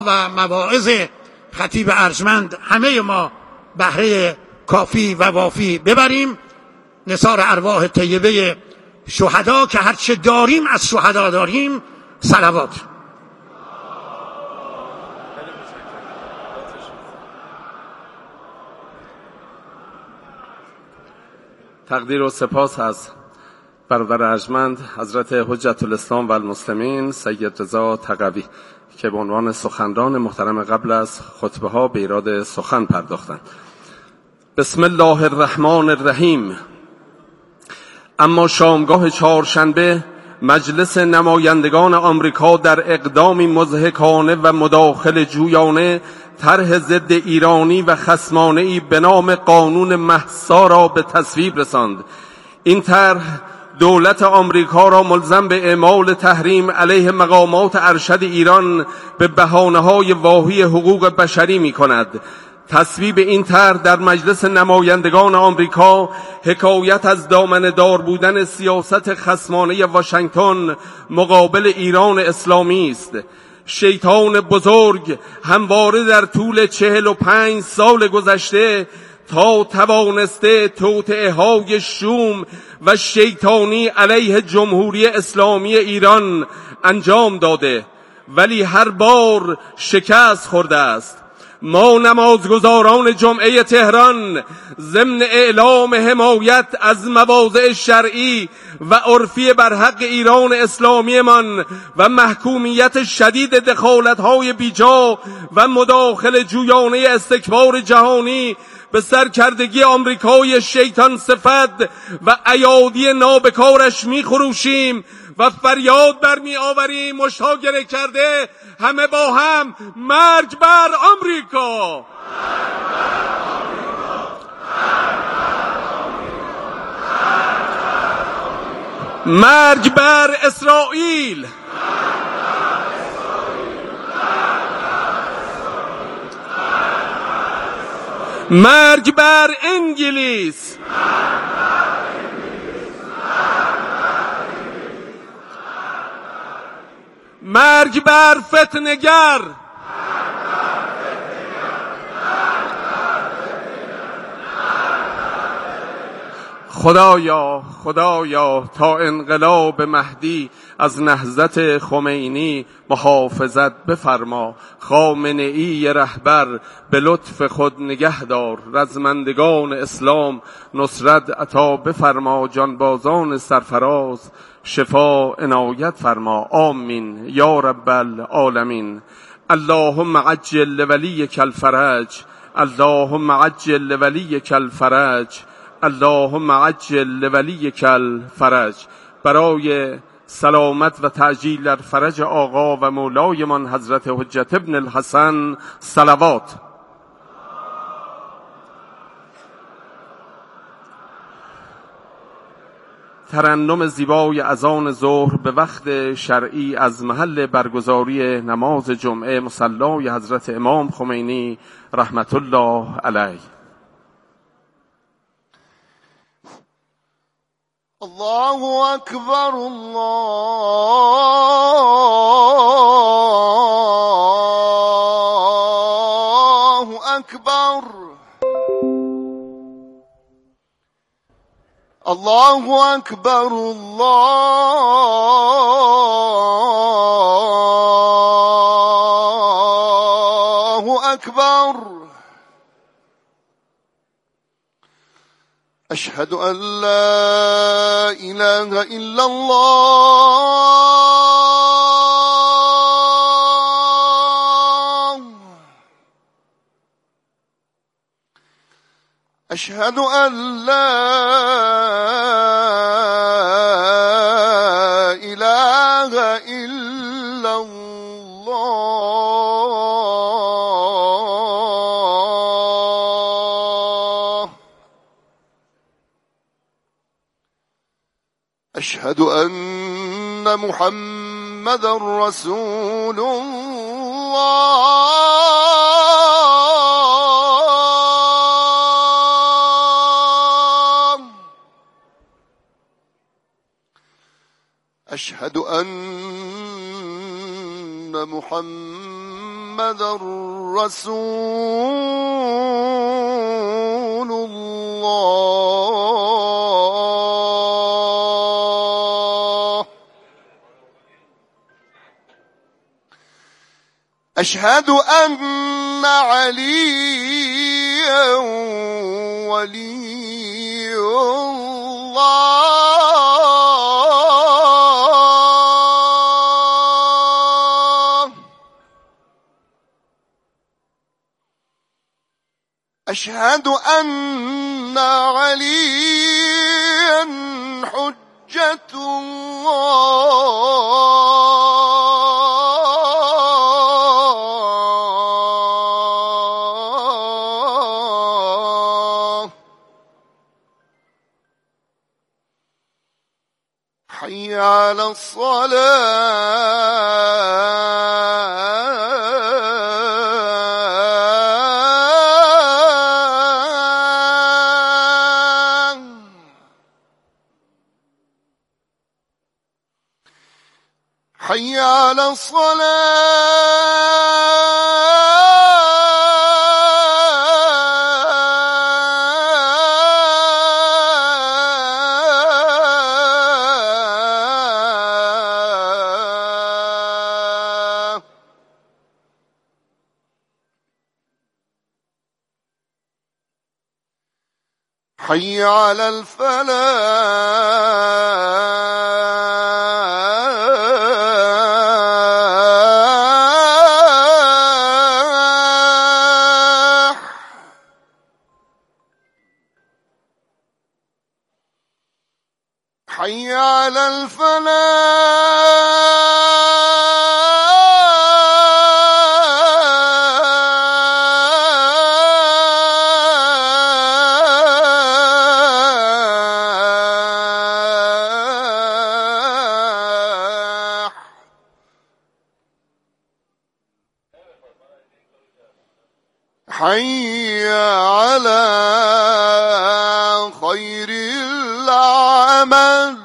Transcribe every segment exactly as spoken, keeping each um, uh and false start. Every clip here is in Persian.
و مواعظ خطیب ارجمند همه ما بهره کافی و وافی ببریم. نثار ارواح طیبه شهدا که هرچه داریم از شهدا داریم. صلوات. تقدیر و سپاس از برادر ارجمند حضرت حجت الاسلام و المسلمین سید رضا تقوی که به عنوان سخنران محترم قبل از خطبه ها به ایراد سخن پرداختند. بسم الله الرحمن الرحیم. اما شامگاه چهارشنبه مجلس نمایندگان آمریکا در اقدامی مضحکانه و مداخله جویانه طرح ضد ایرانی و خصمانه‌ای به نام قانون مهسا را به تصویب رساند. این طرح دولت آمریکا را ملزم به اعمال تحریم علیه مقامات ارشد ایران به بهانه‌های واهی حقوق بشری می‌کند. تصویب این طرح در مجلس نمایندگان آمریکا حکایت از دامنه‌دار بودن سیاست خصمانه واشنگتن مقابل ایران اسلامی است. شیطان بزرگ همواره در طول چهل و پنج سال گذشته تا توانسته توطئه‌های شوم و شیطانی علیه جمهوری اسلامی ایران انجام داده، ولی هر بار شکست خورده است. ما نمازگزاران جمعه تهران ضمن اعلام حمایت از مواضع شرعی و عرفی بر حق ایران اسلامی من و محکومیت شدید دخالت‌های بیجا و مداخله جویانه استکبار جهانی به سرکردگی آمریکای شیطان صفت و ایادی نابکارش می‌خروشیم و فریاد برمی آوریم مشتا گره کرده همه با هم مرگ بر آمریکا. مرگ بر اسرائیل. مرگ بر انگلیس. مرگ بر فتنه‌گر. خدایا خدایا تا انقلاب مهدی از نهضت خمینی محافظت بفرما. خامنه‌ای رهبر به لطف خود نگهدار. رزمندگان اسلام نصرت عطا بفرما. جانبازان سرفراز شفا عنایت فرما. آمین یا رب العالمین. اللهم عجل لولیک الفرج. اللهم عجل لولیک الفرج. اللهم عجل لولیک الفرج. برای سلامت و تعجیل در فرج آقا و مولایمان حضرت حجت ابن الحسن صلوات. ترنم زیبای اذان ظهر به وقت شرعی از محل برگزاری نماز جمعه مصلی حضرت امام خمینی رحمت الله علیه. الله اکبر الله اکبر. الله اکبر الله اکبر. اشهد ان لا اله الا الله. اشهد ان لا اله الا الله. اشهد ان محمد رسول الله. اشهد ان محمد محمد رسول الله أشهد أن عليا ولي الله أشهد أن عليا حجة الله حي على الصلاة حي على الصلاة حي على الفلاح حي على الفلاح حي على خير العمل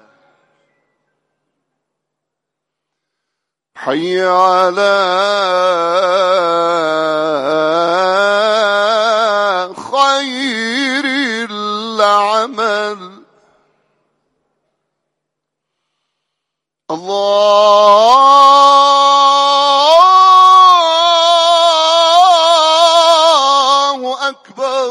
حي على خير العمل الله أكبر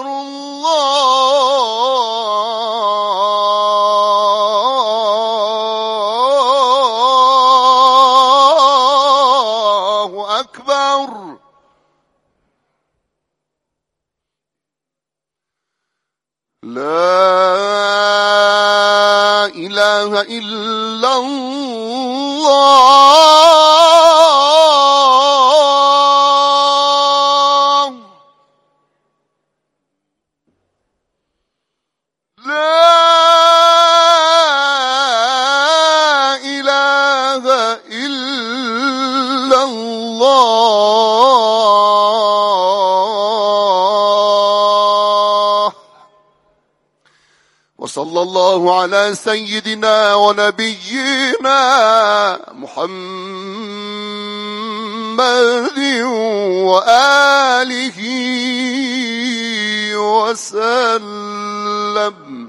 الله أكبر لا إله إلا الله لا إله إلا الله وصلى الله على سيدنا ونبينا محمد وآله وسلم.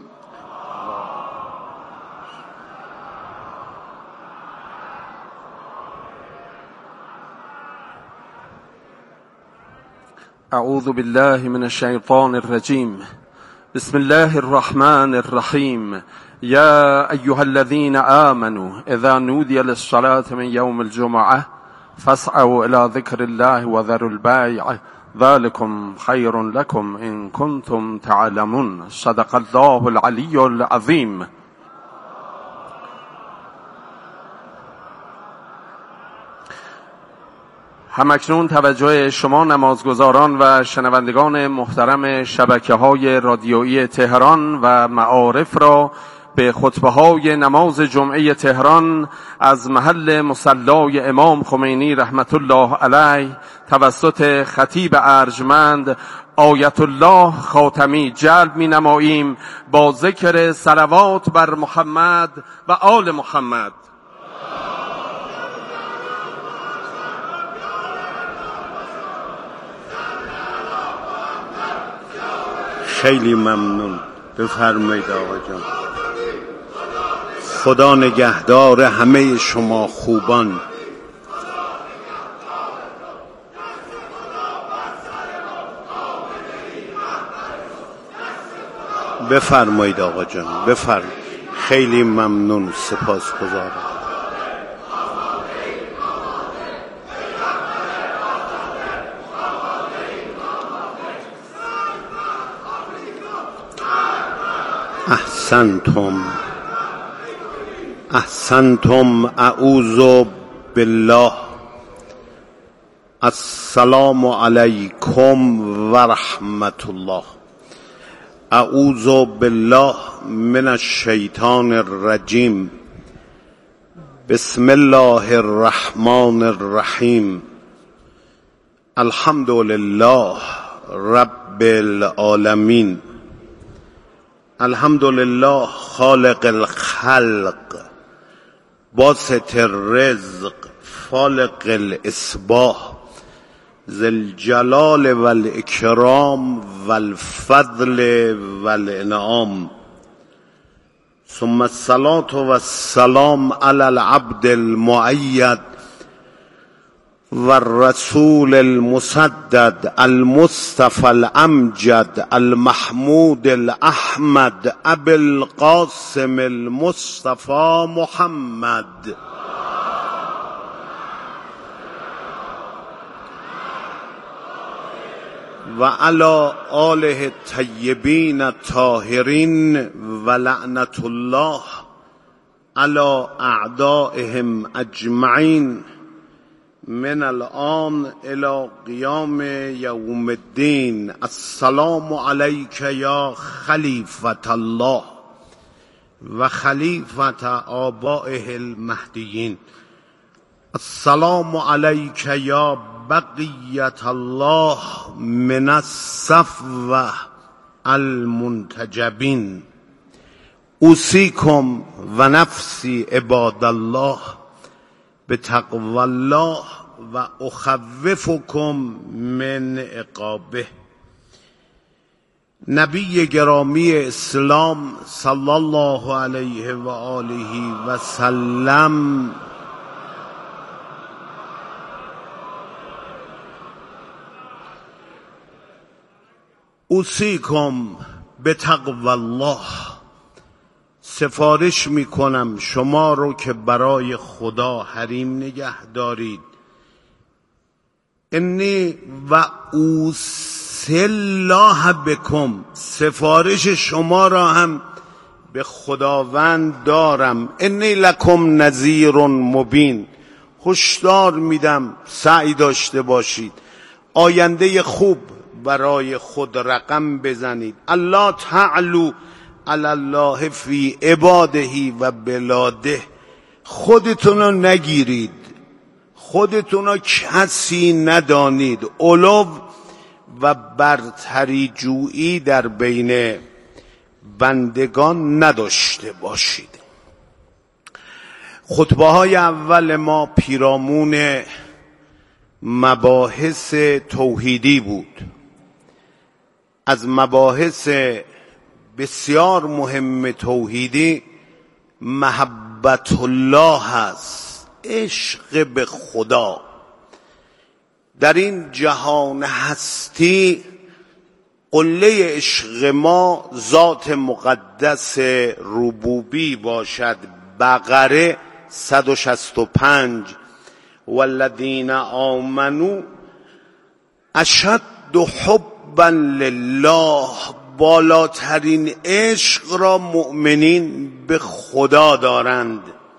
أعوذ بالله من الشيطان الرجيم. بسم الله الرحمن الرحيم. يا أيها الذين آمنوا إذا نودي للصلاة من يوم الجمعة فاسعوا إلى ذكر الله وذروا البيع ذلكم خير لكم إن كنتم تعلمون. صدق الله العلي العظيم. همکنون توجه شما نمازگزاران و شنوندگان محترم شبکه‌های رادیویی تهران و معارف را به خطبه‌های نماز جمعه تهران از محل مصلی امام خمینی رحمت الله علیه توسط خطیب ارجمند آیت الله خاتمی جلب می‌نماییم با ذکر صلوات بر محمد و آل محمد. خیلی ممنون. بفرمایید آقا جان. خدا نگهدار همه شما خوبان. بفرمایید آقا جان، بفرمایید. خیلی ممنون، سپاسگزارم. احسنتم احسنتم. اعوذ بالله. السلام علیکم و رحمت الله. اعوذ بالله من الشیطان الرجیم. بسم الله الرحمن الرحیم. الحمد لله رب العالمین. الحمد لله خالق الخلق باسط الرزق فالق الاصباح ذی الجلال والاکرام والفضل والانعام. ثم الصلاة والسلام علی العبد المؤید والرسول المسدد المصطفى الامجد المحمود الاحمد ابي القاسم المصطفى محمد و علی آله الطیبین الطاهرین و لعنت الله علی اعدائهم اجمعین من الان الى قیام یوم الدین. السلام علیک یا خلیفة الله و خلیفة آبائه المهدیین. السلام علیک یا بقیت الله من الصفوة المنتجبین. اوصیکم و نفسی عباد الله بتقوی الله و اخوفکم من عقابه. نبی گرامی اسلام صلی الله علیه و آله و سلم اوصیکم بتقوی الله. سفارش می کنم شما رو که برای خدا حریم نگه دارید. انی و اوصی الله بکم. سفارش شما را هم به خداوند دارم. انی لکم نذیر مبین. هشدار میدم سعی داشته باشید آینده خوب برای خود رقم بزنید. الله تعلو علی الله فی عباده و بلاده. خودتون رو نگیرید، خودتون رو کسی ندانید، علو و برتری جویی در بین بندگان نداشته باشید. خطبه های اول ما پیرامون مباحث توحیدی بود. از مباحث بسیار مهم توحیدی محبت الله هست، عشق به خدا. در این جهان هستی قله عشق ما ذات مقدس ربوبی باشد. بقره صد و شصت و پنج. والذین آمنوا اشد حبا لله. بالاترین عشق را مؤمنین به خدا دارند.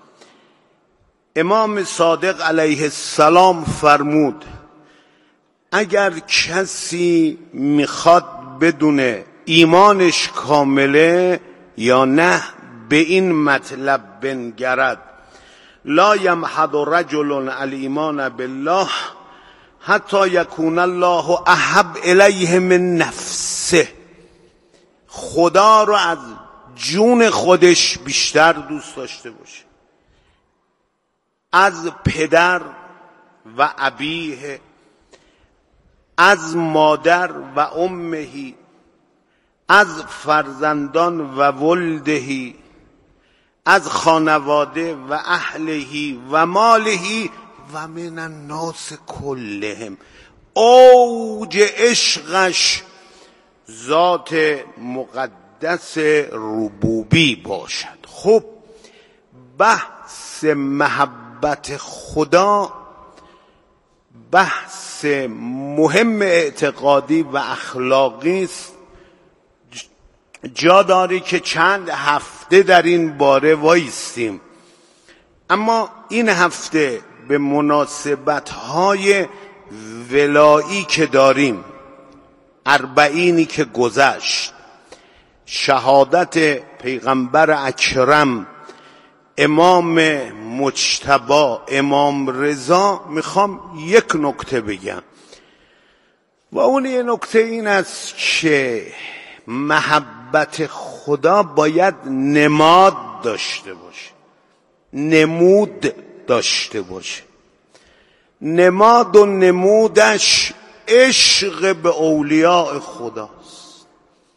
امام صادق علیه السلام فرمود اگر کسی میخواد بدونه ایمانش کامله یا نه به این مطلب بنگرد. لا یمحض رجل الایمان بالله حتی یکون الله احب الیه من نفسه. خدا رو از جون خودش بیشتر دوست داشته باشه، از پدر و ابیه، از مادر و امهی، از فرزندان و ولدهی، از خانواده و اهلهی و مالهی و من الناس کلهم. اوج عشقش ذات مقدس ربوبی باشد. خب بحث محبت خدا بحث مهم اعتقادی و اخلاقی است. جا داری که چند هفته در این باره وایستیم، اما این هفته به مناسبت‌های ولایی که داریم، اربعینی که گذشت، شهادت پیغمبر اکرم امام مجتبی امام رضا، میخوام یک نکته بگم و اون یه نکته این است که محبت خدا باید نماد داشته باشه، نمود داشته باشه. نماد و نمودش عشق به اولیاء خداست.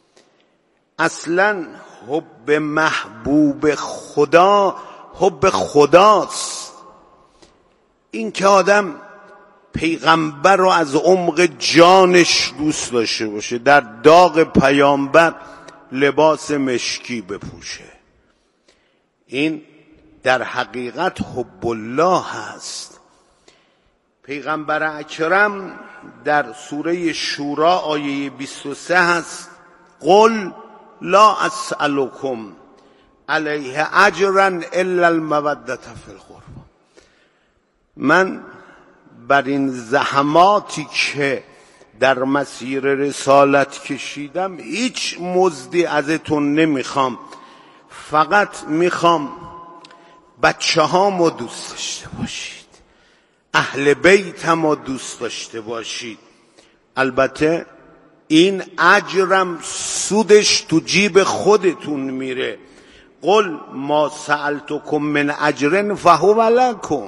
اصلا حب محبوب خدا حب خداست. این که آدم پیغمبر رو از عمق جانش دوست داشته باشه، در داغ پیامبر لباس مشکی بپوشه، این در حقیقت حب الله هست. پیغمبر اکرم در سوره شورا آیه بیست و سه هست: قل لا اسألکم علیه اجرا الا المودة فی القربى. من بر این زحماتی که در مسیر رسالت کشیدم هیچ مزدی ازتون نمیخوام، فقط میخوام بچه هامو دوست داشته باشید، اهل بیتمو دوست داشته باشید. البته این اجرم سودش تو جیب خودتون میره. قل ما سألتکم من اجر فهو لکم.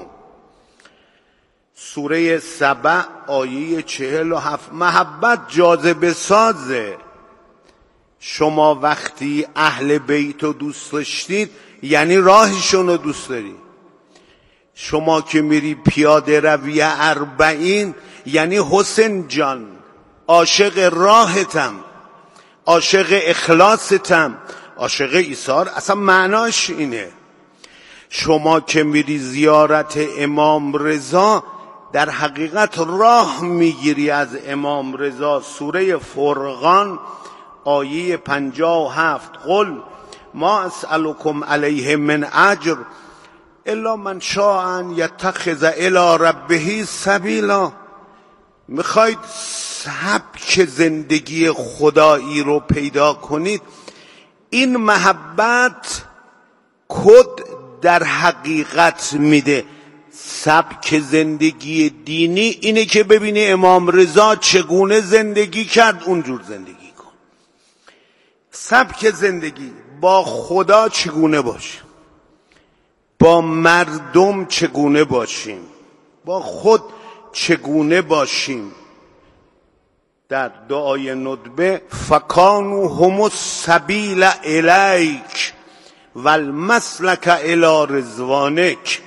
سوره سبع آیه چهل و هفت. محبت جاذبه سازه. شما وقتی اهل بیت رو دوست داشتید یعنی راهشون رو دوست دارید. شما که میری پیاده روی اربعین یعنی حسین جان عاشق راهتم، عاشق اخلاصتم، عاشق ایثار. اصلا معناش اینه. شما که میری زیارت امام رضا در حقیقت راه میگیری از امام رضا. سوره فرقان آیه پنجاه و هفت: قل ما اسألکم علیه من اجر الا من شاء ان یتخذ الی ربه سبیلا. میخواید سبک زندگی خدایی رو پیدا کنید، این محبت کد در حقیقت میده. سبک زندگی دینی اینه که ببینی امام رضا چگونه زندگی کرد، اونجور زندگی کن. سبک زندگی با خدا چگونه باشیم، با مردم چگونه باشیم، با خود چگونه باشیم. در دعای ندبه فکانوا هم السبیل الیک و المسلک الی رضوانک.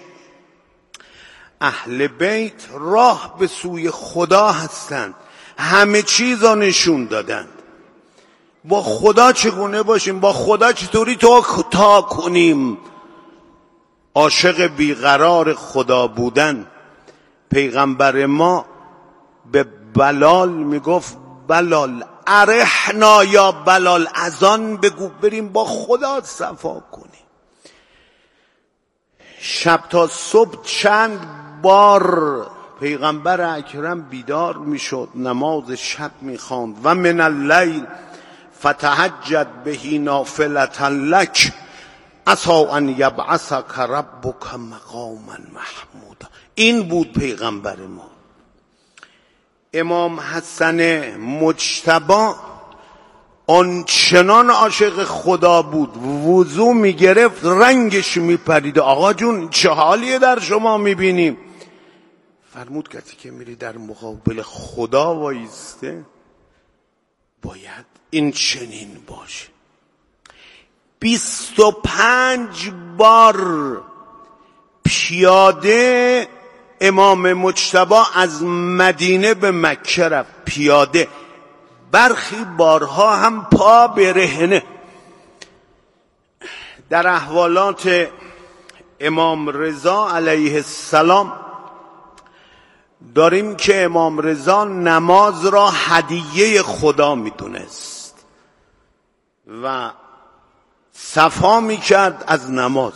اهل بیت راه به سوی خدا هستند، همه چیز را نشون دادند. با خدا چگونه باشیم، با خدا چطوری تا کنیم. عاشق بیقرار خدا بودن. پیغمبر ما به بلال میگفت بلال ارحنا یا بلال، اذان بگو بریم با خدا صفا کنیم. شب تا صبح چند بار پیغمبر اکرم بیدار میشد، نماز شب میخواند. و من اللیل فتهجد به نافلة لک عسی ان یبعثک ربک مقاما محمودا. این بود پیغمبر ما. امام حسن مجتبی آنچنان عاشق خدا بود، وضو میگرفت رنگش میپرید. آقا جون چه حالیه در شما میبینیم؟ فرمود کسی که میری در مقابل خدا وایسته باید این چنین باشه. بیست و پنج بار پیاده امام مجتبی از مدینه به مکه رفت، پیاده. برخی بارها هم پا برهنه. در احوالات امام رضا علیه السلام داریم که امام رضا نماز را هدیه خدا میدونست و صفا میکرد از نماز.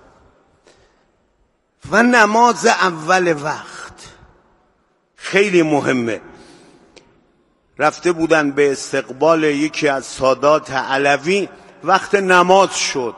و نماز اول وقت خیلی مهمه. رفته بودن به استقبال یکی از سادات علوی، وقت نماز شد.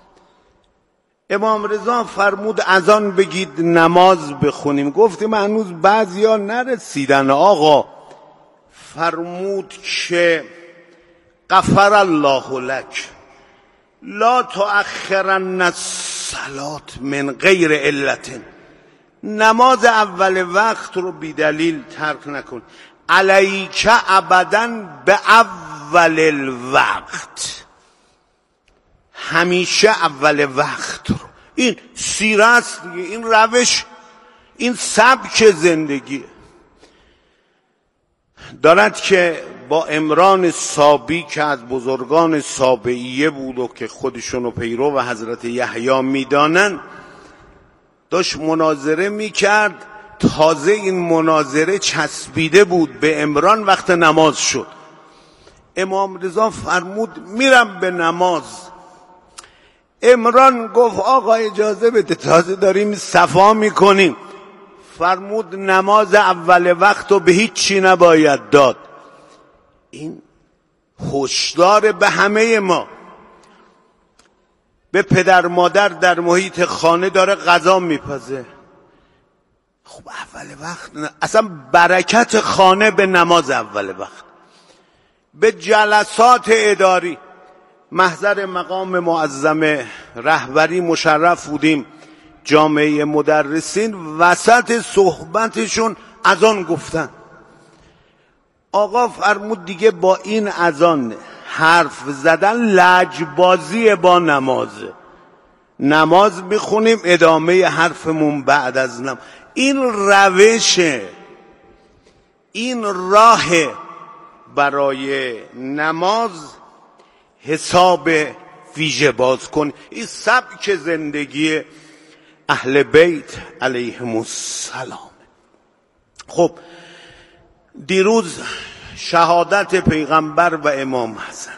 امام رضا فرمود اذان بگید نماز بخونیم. گفتیم هنوز بعضیا نرسیدن آقا. فرمود که غفر الله لک لا تؤخرن الصلاة من غیر علت. نماز اول وقت رو بی دلیل ترک نکن. علیک ابدا به اول الوقت، همیشه اول وقت رو. این سیره است دیگه، این روش، این سبک زندگی دارد که با عمران صابی که از بزرگان سابعیه بود و که خودشونو پیرو و حضرت یحیی میدانن، داشت مناظره میکرد. تازه این مناظره چسبیده بود به عمران. وقت نماز شد، امام رضا فرمود میرم به نماز. عمران گفت آقا اجازه بده، تازه داریم صفا میکنیم. فرمود نماز اول وقت رو به هیچ چی نباید داد. این هشدار به همه ما. به پدر مادر در محیط خانه داره غذا میپزه، خب اول وقت نه. اصلا برکت خانه به نماز اول وقت. به جلسات اداری، محضر مقام معظم رهبری مشرف بودیم، جامعه مدرسین وسط صحبتشون اذان گفتن. آقا فرمود دیگه با این اذان حرف زدن لجبازی با نماز. نماز میخونیم، ادامه حرفمون بعد از نماز. این روشه، این راه برای نماز حساب ویژه باز کن. این سبک زندگی اهل بیت علیهم السلام. خب دیروز شهادت پیغمبر و امام حسن،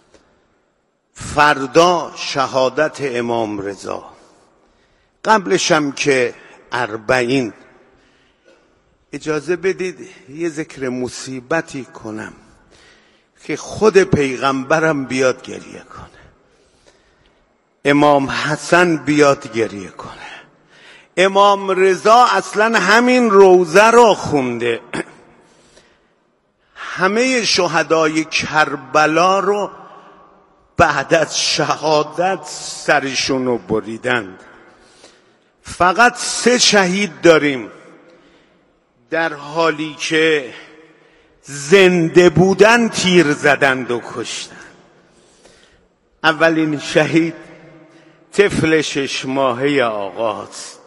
فردا شهادت امام رضا، قبلش هم که اربعین. اجازه بدید یه ذکر مصیبتی کنم که خود پیغمبرم بیاد گریه کنه، امام حسن بیاد گریه کنه. امام رضا اصلا همین روزه را خونده. همه شهدای کربلا رو بعد از شهادت سرشون رو بریدند. فقط سه شهید داریم در حالی که زنده بودن تیر زدند و کشتند. اولین شهید طفل شش ماهه آقاست.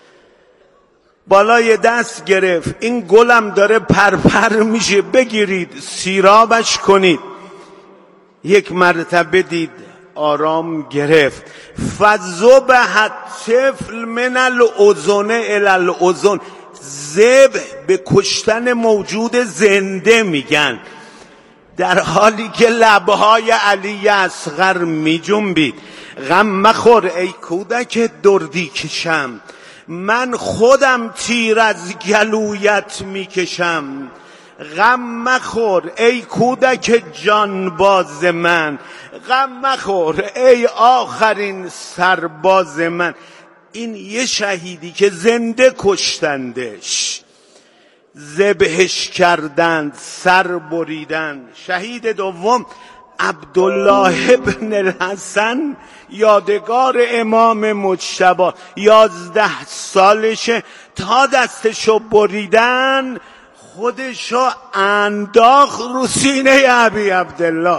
بالای دست گرفت، این گلم داره پرپر میشه، بگیرید سیرابش کنید. یک مرتبه دید آرام گرفت. فذبح الطفل من الاذن الی الاذن. ذبح به کشتن موجود زنده میگن، در حالی که لبهای علی اصغر می جنبید. غم مخور ای کودک دردی کشم، من خودم تیر از گلویت می کشم. غم مخور ای کودک جانباز من، غم مخور ای آخرین سرباز من. این یه شهیدی که زنده کشتندش، ذبحش کردند، سر بریدند. شهید دوم عبدالله ابن الحسن، یادگار امام مجتبی، یازده سالشه. تا دستشو بریدن خودشو انداخت رو سینه ابی عبدالله،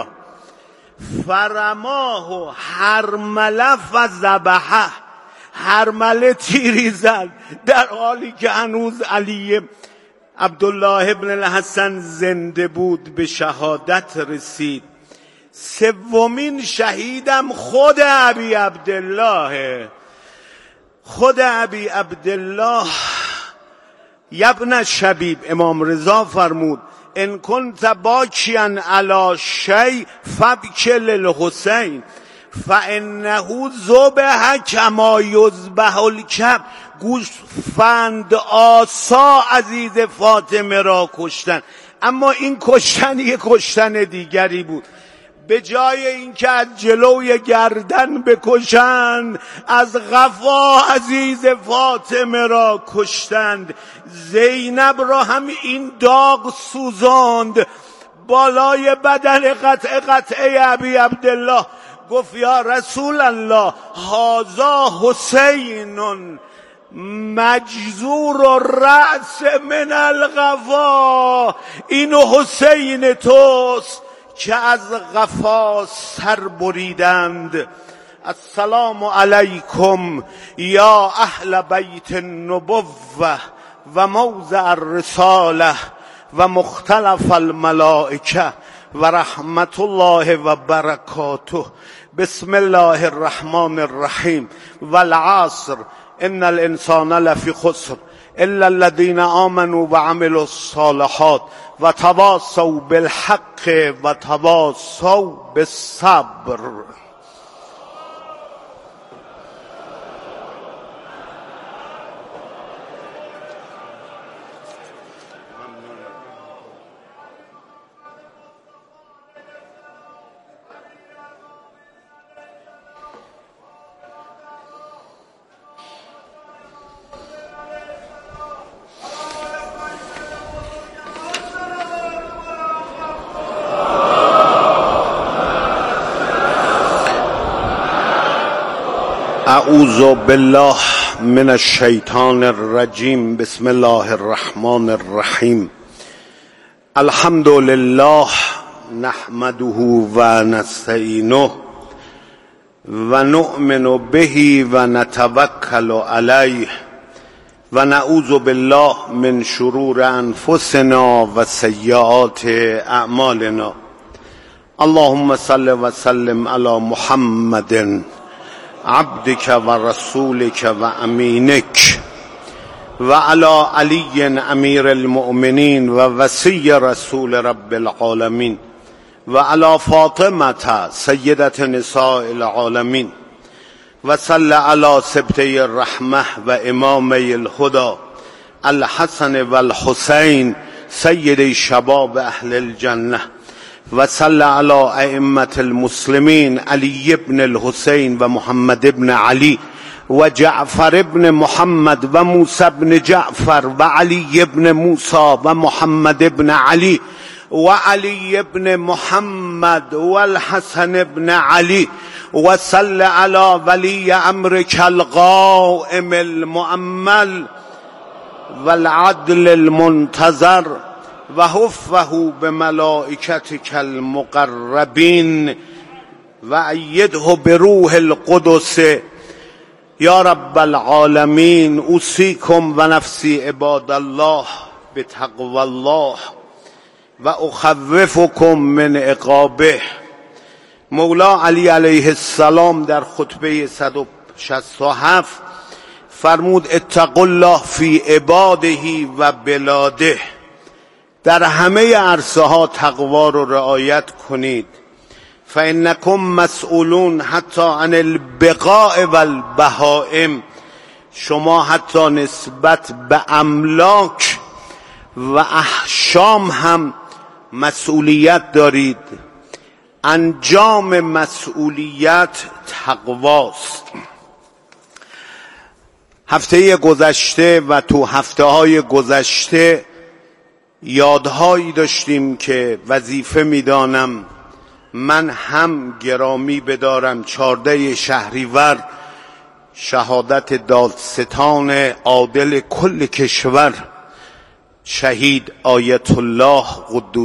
فرماه هرمله و ذبحه، هرمله تیری زد در حالی که هنوز علی عبدالله ابن الحسن زنده بود، به شهادت رسید. سومین شهیدم خود ابی عبدالله، خود ابی عبدالله. یبن شبیب، امام رضا فرمود ان کنت باکیا علی شیء فبک للحسین فانه ذبح کما یذبح الکبش. گوسفند آسا عزیز فاطمه را کشتن، اما این کشتن یک کشتن دیگری بود. به جای اینکه از جلوی گردن بکشند، از قفا عزیز فاطمه را کشتند. زینب را هم این داغ سوزاند، بالای بدن قطع قطعه ابی عبدالله. گفت یا رسول الله هذا حسین مجزور الرأس من القفا، این حسین توست که از قفا سر بریدند. السلام علیکم یا اهل بیت النبوة و موضع الرساله و مختلف الملائکه و رحمت الله و برکاته. بسم الله الرحمن الرحیم. والعصر ان الانسان لفی خسر الا الذين آمنوا وعملوا الصالحات وتواصوا بالحق وتواصوا بالصبر. اعوذ بالله من الشیطان الرجیم. بسم الله الرحمن الرحیم. الحمد لله نحمده و نستعینه و نؤمن به و نتوکل علیه و نعوذ بالله من شرور انفسنا و سیئات اعمالنا. اللهم صل و سلم علی محمد عبدك و رسولك و امینک و علی علی امیر المؤمنین و وصی رسول رب العالمین و علی فاطمه سیدة نساء العالمین و صل علی سبطی الرحمه و امامی الهدى الحسن و الحسین سید شباب اهل الجنه و صلی علی ائمة المسلمین علی ابن الحسین و محمد ابن علی و جعفر ابن محمد و موسی ابن جعفر و علی ابن موسی و محمد ابن علی و علی ابن محمد و الحسن ابن علی و صلی علی ولی امرک القائم المؤمل و العدل المنتظر و حفه بملائکتک المقربین و ایده بروح القدس یا رب العالمین. اوصیکم و نفسی عباد الله بتقوی الله و اخوفکم من عقابه. مولا علی علیه السلام در خطبه صد و شصت و هفت فرمود اتقوا الله فی عباده و بلاده. در همه عرصه ها تقوا رو رعایت کنید. فانکم مسئولون حتی عن البقاء و البهائم. شما حتی نسبت به املاک و احشام هم مسئولیت دارید. انجام مسئولیت تقواست. هفته گذشته و تو هفته های گذشته یادهایی داشتیم که وظیفه میدانم من هم گرامی بدارم. چهارده شهریور شهادت دادستان عادل کل کشور شهید آیت الله قدوس